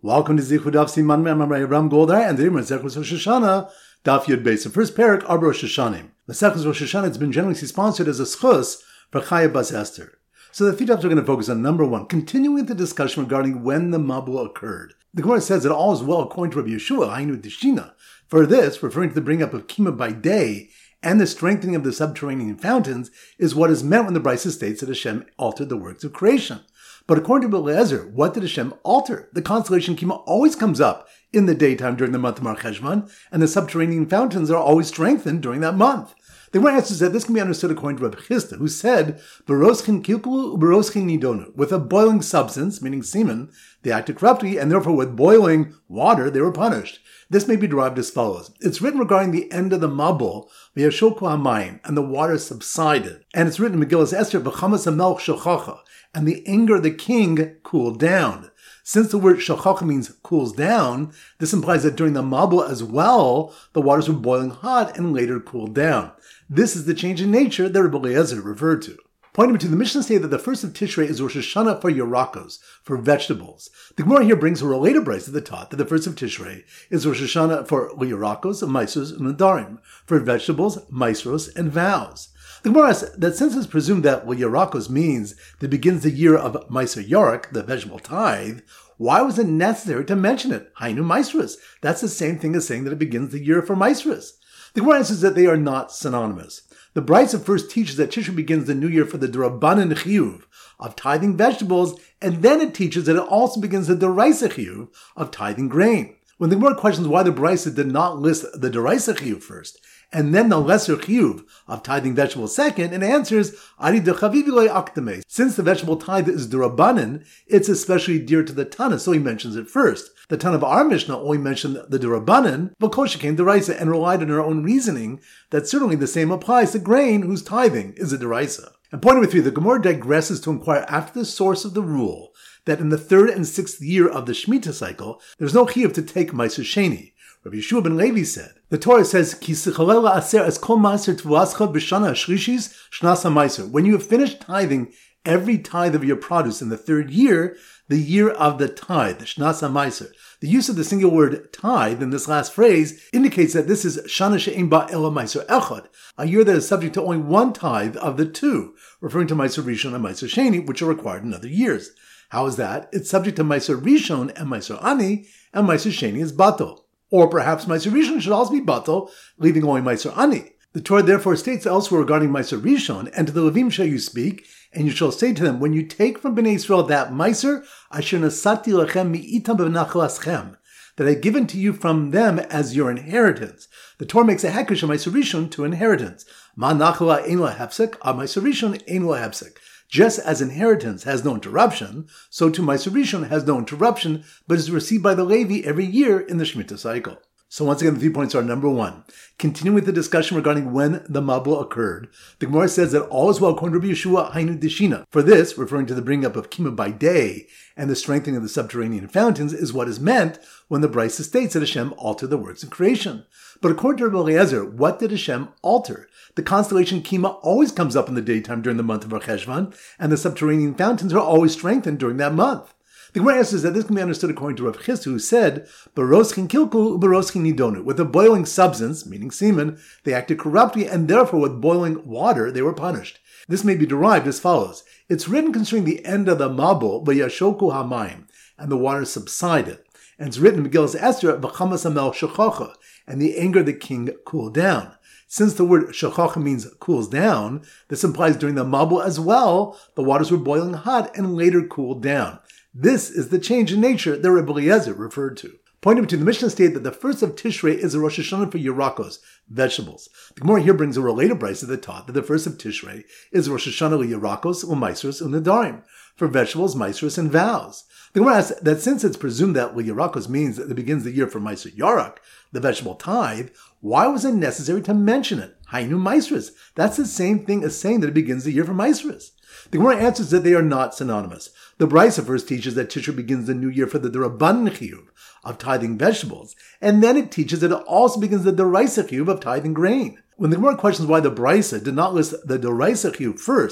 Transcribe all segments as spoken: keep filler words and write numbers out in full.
Welcome to Zichud Daf Siman Memamrei Ram Goldar and the Imran Zechus Rosh Hashanah Daf Yud Beis. The first parak are Rosh Hashanim. The Zechus Rosh Hashanah has been generously sponsored as a schus for Chaya Bas Esther. So the few dafs are going to focus on number one, continuing the discussion regarding when the Mabul occurred. The Gemara says that all is well according to Rabbi Yeshua, Hainu Deshina. For this, referring to the bring up of Kima by day and the strengthening of the subterranean fountains, is what is meant when the Brisa states that Hashem altered the works of creation. But according to Eliezer, what did Hashem alter? The constellation Kima always comes up in the daytime during the month of Mar Cheshvan, and the subterranean fountains are always strengthened during that month. The Gemara answers that this can be understood according to Rabbi Chisda, who said, "Beroschin kilkulu, beroschin nidonu." With a boiling substance, meaning semen, they acted corruptly, and therefore with boiling water, they were punished. This may be derived as follows. It's written regarding the end of the Mabul, v'yashoku hamayim, and the water subsided. And it's written in Megillas Esther, v'chamas hamelch shochacha, and the anger of the king cooled down. Since the word shochacha means cools down, this implies that during the Mabul as well, the waters were boiling hot and later cooled down. This is the change in nature that Rabbi Eliezer referred to. Point number two, the Mishnah stated that the first of Tishrei is Rosh Hashanah for Yerakos, for vegetables. The Gemara here brings a related brisa that taught that the first of Tishrei is Rosh Hashanah for Yerakos, Maisros, and Nadarim, for vegetables, Maisros, and vows. The Gemara asks that since it's presumed that Yerakos means that begins the year of Maiser Yarak, the vegetable tithe, why was it necessary to mention it? Hainu Maisros. That's the same thing as saying that it begins the year for Maisros. The Gemara answers that they are not synonymous. The Brisa first teaches that Tishrei begins the new year for the D'Rabbanan Chiyuv of tithing vegetables, and then it teaches that it also begins the D'Oraisa Chiyuv of tithing grain. When the Gemara questions why the Brisa did not list the D'Oraisa Chiyuv first, and then the lesser Chiyuv of tithing vegetables second, it answers, Ari Dechavivi Lo Aktame. Since the vegetable tithe is D'Rabbanan, it's especially dear to the Tana, so he mentions it first. The Tana of our Mishnah only mentioned the D'Rabbanan, but Kosha came D'Oraisa and relied on her own reasoning that certainly the same applies to grain whose tithing is a D'Oraisa. And point number three, the Gemara digresses to inquire after the source of the rule that in the third and sixth year of the Shemitah cycle, there's no chiyuv to take Meiser Sheni. Rabbi Yeshua ben Levi said, the Torah says, Ki sichalel aser es kol maaser tvuascha b'shana shrishis shnasa meiser. When you have finished tithing every tithe of your produce in the third year, the year of the tithe, the shnasa meiser. The use of the single word tithe in this last phrase indicates that this is shana she'ein ba ela meiser echad, a year that is subject to only one tithe of the two, referring to Meiser Rishon and Meiser Sheni, which are required in other years. How is that? It's subject to Meiser Rishon and Meiser Ani, and Meiser Sheni is batal. Or perhaps Meiser Rishon should also be batal, leaving only Meiser Ani. The Torah therefore states elsewhere regarding Meiser Rishon, and to the Levim shall you speak, and you shall say to them, when you take from Bnei Israel that Meiser, asher nasati lechem mi'itam b'nachal aschem, that I have given to you from them as your inheritance. The Torah makes a hekesh of Meiser Rishon to inheritance. Ma nachala ein la hefsek, a Meiser Rishon ein la hefsek. Just as inheritance has no interruption, so too Meiser Rishon has no interruption, but is received by the Levi every year in the Shemitah cycle. So once again, the three points are number one. Continuing with the discussion regarding when the Mabul occurred, the Gemara says that all is well according to Rabbi Yeshua, Hainu Deshina. For this, referring to the bringing up of Kima by day and the strengthening of the subterranean fountains, is what is meant when the Brisa states that Hashem altered the works of creation. But according to Rabbi Eliezer, what did Hashem alter? The constellation Kima always comes up in the daytime during the month of Mar Cheshvan, and the subterranean fountains are always strengthened during that month. The Gemara answers that this can be understood according to Rav Chisda, who said, "Beroschin kilku, beroschin nidonu." With a boiling substance, meaning semen, they acted corruptly, and therefore with boiling water they were punished. This may be derived as follows. It's written concerning the end of the Mabul, v'yashoku hamayim, and the water subsided. And it's written in Megillas Esther, v'chamas hamelch shochacha, and the anger of the king cooled down. Since the word shochacha means cools down, this implies during the Mabul as well, the waters were boiling hot and later cooled down. This is the change in nature that Rabbi Eliezer referred to. Point number two, the Mishnah stated that the first of Tishrei is a Rosh Hashanah for Yerakos, vegetables. The Gemara here brings a related brisa that taught that the first of Tishrei is Rosh Hashanah Yerakos, U'Maisros, U'Nadarim, for vegetables, Maisros, and vows. The Gemara asks that since it's presumed that Yerakos means that it begins the year for Meiser Yarak, the vegetable tithe, why was it necessary to mention it? Hainu Maisros. That's the same thing as saying that it begins the year for Maisros. The Gemara answers that they are not synonymous. The Brisa first teaches that Tishrei begins the new year for the D'Rabbanan Chiyuv of tithing vegetables, and then it teaches that it also begins the D'Oraisa Chiyuv of tithing grain. When the Gemara questions why the Brisa did not list the D'Oraisa Chiyuv first,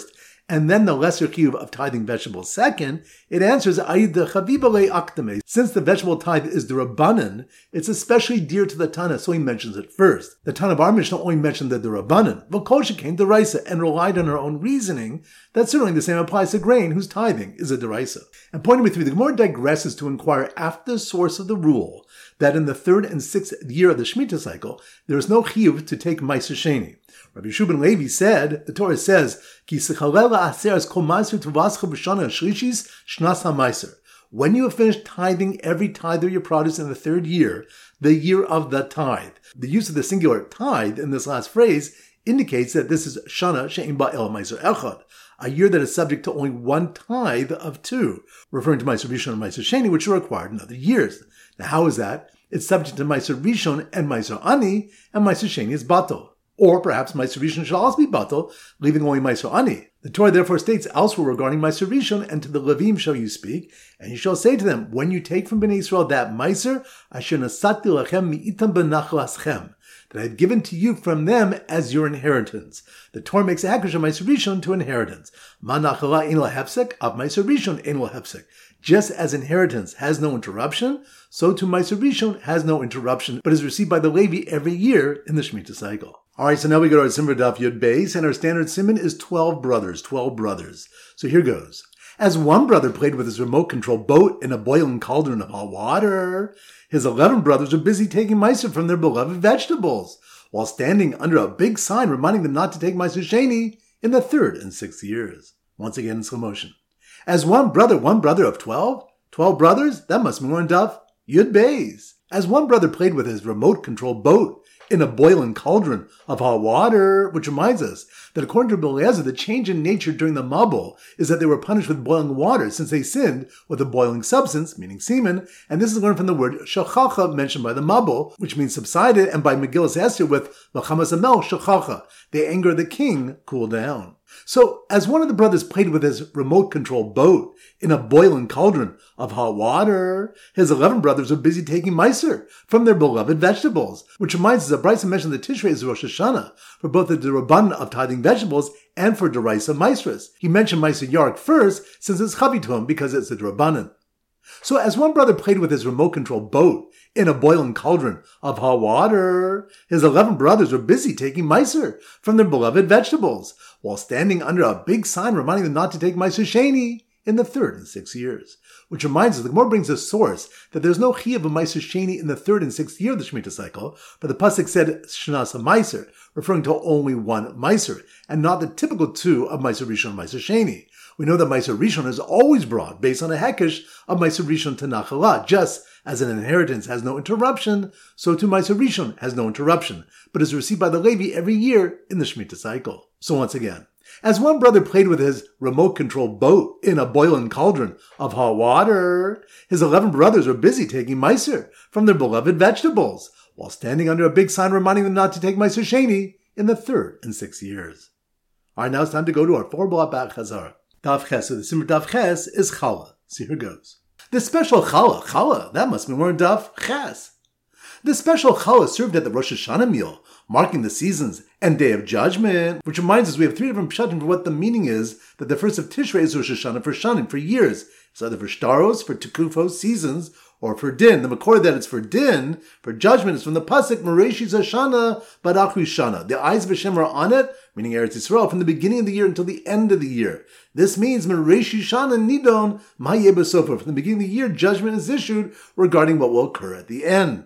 and then the lesser chiyuv of tithing vegetables second, it answers Aid Chavibale Aktame. Since the vegetable tithe is the Rabbanan, it's especially dear to the Tana, so he mentions it first. The Tana of our Mishnah only mentioned the Rabbanan, V'kol came to Raisa, and relied on her own reasoning that certainly the same applies to grain whose tithing is a deraisa. And point number three, the Gemara digresses to inquire after the source of the rule that in the third and sixth year of the Shemitah cycle, there is no chiyuv to take Ma'aser Sheni. Rabbi Yeshua ben Levi said, the Torah says, Ki aseres kol ma'aser tuvascha b'shana shlishis shnas ha'ma'aser. When you have finished tithing every tithe of your produce in the third year, the year of the tithe. The use of the singular tithe in this last phrase indicates that this is shana she'im ba el ma'aser echad, a year that is subject to only one tithe of two, referring to Ma'aser Rishon and Ma'aser Sheni, which are required in other years. Now, how is that? It's subject to Ma'aser Rishon and Ma'aser Ani, and Ma'aser Sheni is batal. Or perhaps Ma'aser Rishon shall also be batal, leaving only Ma'aser Ani. The Torah therefore states elsewhere regarding Ma'aser Rishon, and to the Levim shall you speak, and you shall say to them, when you take from Bnei Israel that Ma'aser, asher nasati lachem mi'itam benachlaschem, that I have given to you from them as your inheritance. The Torah makes a hakish of Ma'aser Rishon to inheritance. Ma nachala ein lahefsek, av Ma'aser Rishon ein lahefsek. Just as inheritance has no interruption, so too Ma'aser Rishon has no interruption, but is received by the Levi every year in the Shemitah cycle. Alright, so now we go to our Simmer Daf Yud Beis, and our standard simon is twelve brothers, twelve brothers. So here goes. As one brother played with his remote-controlled boat in a boiling cauldron of hot water, his eleven brothers were busy taking Ma'aser from their beloved vegetables, while standing under a big sign reminding them not to take Ma'aser Sheni in the third and sixth years. Once again in slow motion. As one brother, one brother of twelve? Twelve brothers? That must be more Daf Yud Beis. As one brother played with his remote-controlled boat in a boiling cauldron of hot water, which reminds us that according to Rabbi Eliezer, the change in nature during the Mabul is that they were punished with boiling water since they sinned with a boiling substance, meaning semen, and this is learned from the word shachacha mentioned by the Mabul, which means subsided, and by Megillas Esther with Lachamas Amel shachacha, the anger of the king cooled down. So, as one of the brothers played with his remote-controlled boat in a boiling cauldron of hot water, his eleven brothers were busy taking Ma'aser from their beloved vegetables, which reminds us that Bryson mentioned that Tishrei is Rosh Hashanah for both the Rabbanan of tithing vegetables and for Deraisa Maasros. He mentioned Ma'aser Yarek first since it's Chavi to him because it's the Rabbanan. So, as one brother played with his remote-controlled boat in a boiling cauldron of hot water, his eleven brothers were busy taking Ma'aser from their beloved vegetables, while standing under a big sign reminding them not to take Ma'aser Sheni in the third and sixth years. Which reminds us, the Gemara brings a source that there's no chiyuv of Ma'aser Sheni in the third and sixth year of the Shemitah cycle, but the pasuk said Shnas HaMa'aser, referring to only one Ma'aser, and not the typical two of Ma'aser Rishon and Ma'aser Sheni. We know that Ma'aser Rishon is always brought based on a hekesh of Ma'aser Rishon to Nachalah. Just as an inheritance has no interruption, so too Ma'aser Rishon has no interruption, but is received by the Levi every year in the Shemitah cycle. So once again, as one brother played with his remote-controlled boat in a boiling cauldron of hot water, his eleven brothers were busy taking Ma'aser from their beloved vegetables, while standing under a big sign reminding them not to take Ma'aser Sheni in the third and sixth years. All right, now it's time to go to our four block back Chazara. Daf Ches, so the Simmer Daf Ches is Challah. See, here goes. The special Challah, Challah, that must be more Daf Ches. The special Challah served at the Rosh Hashanah meal, marking the seasons and Day of Judgment, which reminds us we have three different pshatim for what the meaning is that the first of Tishrei is Rosh Hashanah for Shanim, for years. It's either for Shtaros, for Tekufos, seasons, or for Din. The Makor that it's for Din, for judgment, is from the pasuk Mereshis Hashanah Badachri Shana. The eyes of Hashem are on it, meaning Eretz Yisrael, from the beginning of the year until the end of the year. This means Mereshi Shana Nidon Ma'yeh B'Sofer. From the beginning of the year, judgment is issued regarding what will occur at the end.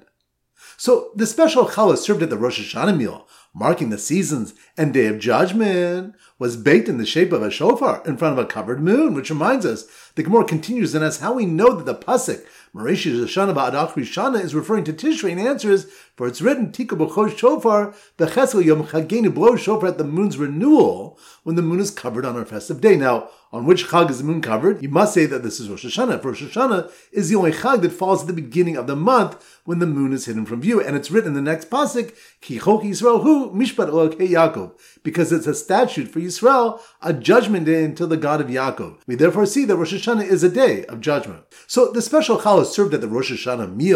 So the special challah served at the Rosh Hashanah meal, marking the seasons and Day of Judgment, was baked in the shape of a shofar in front of a covered moon, which reminds us, the Gemara continues, and as how we know that the pasuk Mereshi Shana Ba'adachri Shana is referring to Tishrei, and answers, for it's written, Tika B'chosh Shofar, B'chesel Yom Chagenu, blow shofar at the moon's renewal, when the moon is covered on our festive day. Now, on which chag is the moon covered? You must say that this is Rosh Hashanah. For Rosh Hashanah is the only chag that falls at the beginning of the month when the moon is hidden from view. And it's written in the next pasuk, Ki chok Yisrael hu mishpat elokei Yaakov, because it's a statute for Yisrael, a judgment day until the God of Yaakov. We therefore see that Rosh Hashanah is a day of judgment. So the special challah served at the Rosh Hashanah meal,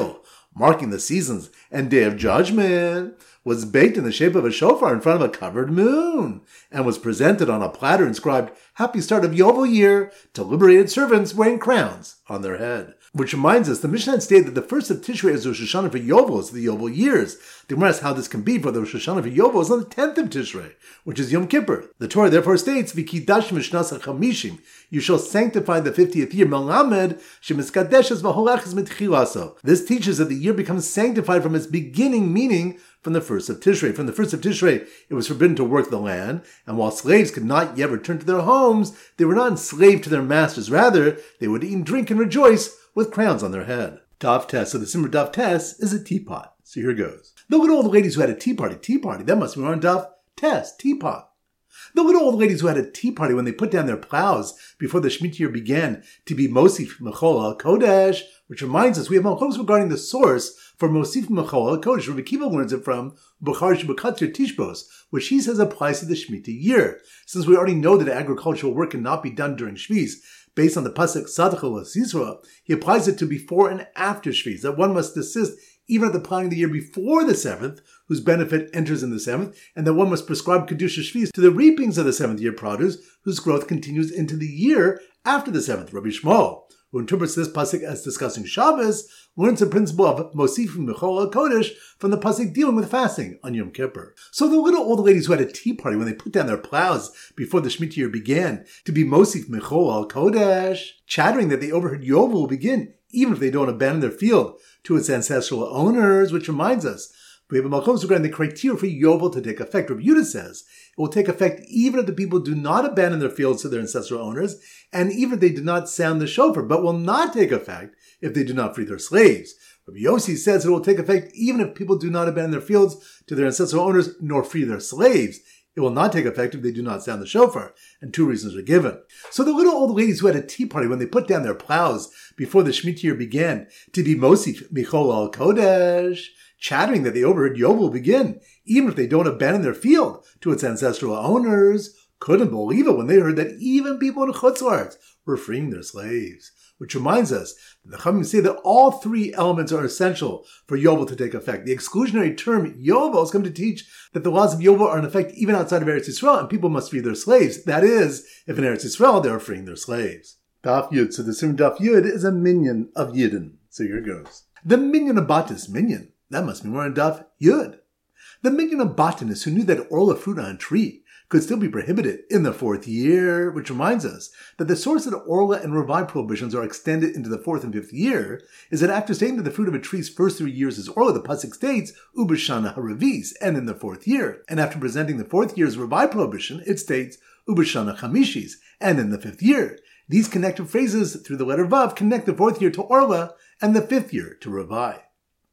marking the seasons and day of judgment, was baked in the shape of a shofar in front of a covered moon, and was presented on a platter inscribed, Happy Start of Yovel Year, to liberated servants wearing crowns on their head. Which reminds us, the Mishnah had stated that the first of Tishrei is Rosh Hashanah for Yovel, so the Yovel years. The Gemara asks how this can be, for the Rosh Hashanah for Yovel is on the tenth of Tishrei, which is Yom Kippur. The Torah therefore states, V'kidash Mishnas HaChamishim, you shall sanctify the fiftieth year, Melamed, Shemiskadeshes V'holachis Mitchilaso. This teaches that the year becomes sanctified from its beginning, meaning from the first of Tishrei. From the first of Tishrei, it was forbidden to work the land, and while slaves could not yet return to their homes, they were not enslaved to their masters. Rather, they would eat and drink and rejoice with crowns on their head. Daf Tes, so the Simmer Daf Tes is a teapot. So here goes. Look at all the ladies who had a tea party. Tea party, that must be on Daf Tes, teapot. Look at all the ladies who had a tea party when they put down their plows before the Shemitah year began to be Mosif Mechol HaKodesh, which reminds us we have malchus regarding the source for Mosif Mechol HaKodesh. Rabbi Kiva learns it from Bukhar Shebekatzir Tishbos, which he says applies to the Shemitah year. Since we already know that agricultural work cannot be done during Shvis, based on the pasuk Sadachal Sisra, he applies it to before and after Shvis, that one must desist even at the planting of the year before the seventh, whose benefit enters in the seventh, and that one must prescribe Kedusha Shvis to the reapings of the seventh year produce, whose growth continues into the year after the seventh. Rabbi Shmuel, who interprets this pasuk as discussing Shabbos, learns the principle of Mosifim Mechol HaKodesh from the pasuk dealing with fasting on Yom Kippur. So the little old ladies who had a tea party when they put down their plows before the Shemitah year began to be Mosif Mechol HaKodesh, chattering that they overheard Yovel will begin, even if they don't abandon their field to its ancestral owners, which reminds us, we have a malchus regarding the criteria for Yovel to take effect. Rabbi Yehuda says it will take effect even if the people do not abandon their fields to their ancestral owners, and even if they do not sound the shofar, but will not take effect if they do not free their slaves. Rabbi Yossi says it will take effect even if people do not abandon their fields to their ancestral owners nor free their slaves. It will not take effect if they do not sound the shofar, and two reasons are given. So the little old ladies who had a tea party when they put down their plows before the Shemitah year began to be Mosif Michol HaKodesh, chattering that they overheard Yovel will begin, even if they don't abandon their field to its ancestral owners, couldn't believe it when they heard that even people in Chutz La'aretz were freeing their slaves. Which reminds us that the Chachamim say that all three elements are essential for Yovel to take effect. The exclusionary term Yovel has come to teach that the laws of Yovel are in effect even outside of Eretz Yisrael, and people must free their slaves. That is, if in Eretz Yisrael they are freeing their slaves. Daf Yud. So the Simon Daf Yud is a minion of Yidden. So here it goes. The minion of Batis, minion. That must be more in Daf Yud. The minion of botanist who knew that orla fruit on a tree could still be prohibited in the fourth year, which reminds us that the source that orla and revive prohibitions are extended into the fourth and fifth year is that after stating that the fruit of a tree's first three years is orla, the pasuk states ubashana haravis, and in the fourth year. And after presenting the fourth year's revive prohibition, it states ubashana chamishis, and in the fifth year. These connected phrases through the letter vav connect the fourth year to orla and the fifth year to revive.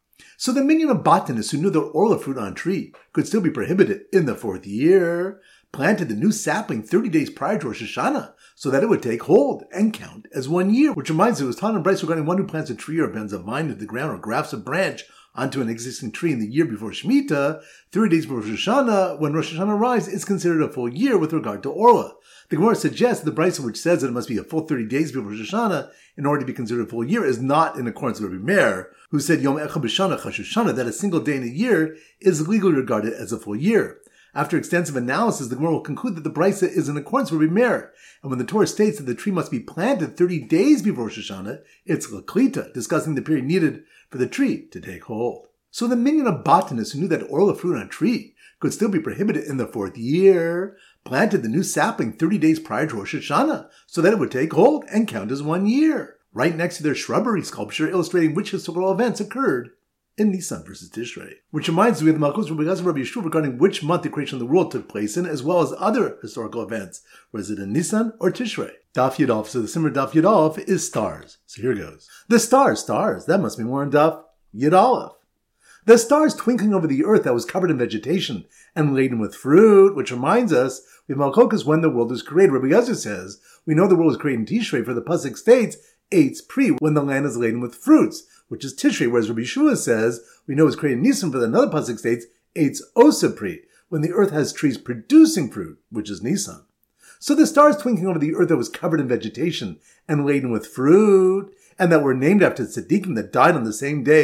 So the minion of botanists who knew that orla fruit on a tree could still be prohibited in the fourth year planted the new sapling thirty days prior to Rosh Hashanah so that it would take hold and count as one year, which reminds us it was taught in Bryce regarding one who plants a tree or bends a vine into the ground or grafts a branch onto an existing tree in the year before Shemitah, thirty days before Rosh Hashanah. When Rosh Hashanah arrives, it's considered a full year with regard to orla. The Gemara suggests that the Bryce which says that it must be a full thirty days before Rosh Hashanah in order to be considered a full year is not in accordance with Rabbi Meir, who said Yom Echad B'Shana Chashushana, that a single day in a year is legally regarded as a full year. After extensive analysis, the Gemara will conclude that the Brisa is in accordance with Rabbi Meir, and when the Torah states that the tree must be planted thirty days before Rosh Hashanah, it's Laklita, discussing the period needed for the tree to take hold. So the minion of botanists who knew that orla fruit on a tree could still be prohibited in the fourth year planted the new sapling thirty days prior to Rosh Hashanah so that it would take hold and count as one year, right next to their shrubbery sculpture illustrating which historical events occurred in Nisan versus Tishrei. Which reminds me of the Malchus Rabbi Elazar Rabbi Yeshua regarding which month the creation of the world took place in, as well as other historical events. Was it in Nisan or Tishrei? Daf Yudalf. So the Simmer Daf Yudalf is stars. So here goes. The stars, stars. That must be more in Daf Yudalef. The stars twinkling over the earth that was covered in vegetation and laden with fruit, which reminds us, we have Malchokas when the world was created. Rabbi Elazar says, we know the world was created in Tishrei, for the pasuk states, Eitz Pri, when the land is laden with fruits, which is Tishrei, whereas Rabbi Yeshua says, we know it was created in Nisan, for another pasuk states, Eitz Osa Pri, when the earth has trees producing fruit, which is Nisan. So the stars twinkling over the earth that was covered in vegetation and laden with fruit, and that were named after tzaddikim that died on the same day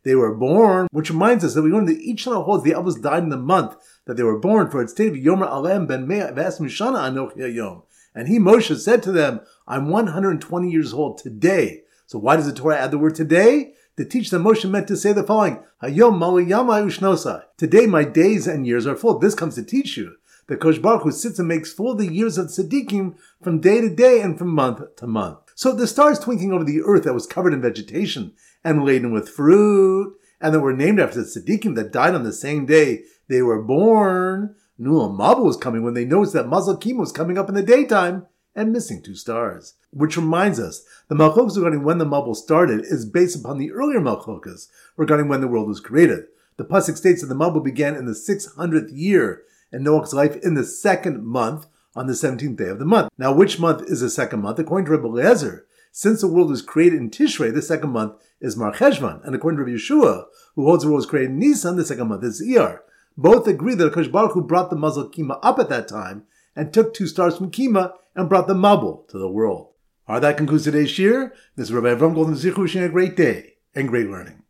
they were born, which reminds us that we learned that each Shana holds the Avos died in the month that they were born, for it stated, Yomer Alem ben Mea v'Esrim Shana Anochi Hayom. And he, Moshe, said to them, I'm one hundred twenty years old today. So why does the Torah add the word today? To teach them Moshe meant to say the following, Hayom Maliyamai Ushnosai. Today my days and years are full. This comes to teach you. The Kosh Baruch Hu sits and makes full the years of tzaddikim from day to day and from month to month. So the stars twinkling over the earth that was covered in vegetation and laden with fruit, and that were named after the tzaddikim that died on the same day they were born. Nul Mabul was coming when they noticed that Mazal Kima was coming up in the daytime and missing two stars. Which reminds us, the Malchokas regarding when the Mabul started is based upon the earlier Malchokas regarding when the world was created. The Pasuk states that the Mabul began in the six hundredth year and Noach's life in the second month on the seventeenth day of the month. Now, which month is the second month? According to Rebbe Eliezer, since the world was created in Tishrei, the second month is Mar Cheshvan. And according to Rebbe Yeshua, who holds the world was created in Nisan, the second month is Iyar. Both agree that Akash Baruch Hu brought the Mazal Kima up at that time and took two stars from Kima and brought the Mabul to the world. All right, that concludes today's shir. This is Rabbi Avram Golden Zichu wishing a great day and great learning.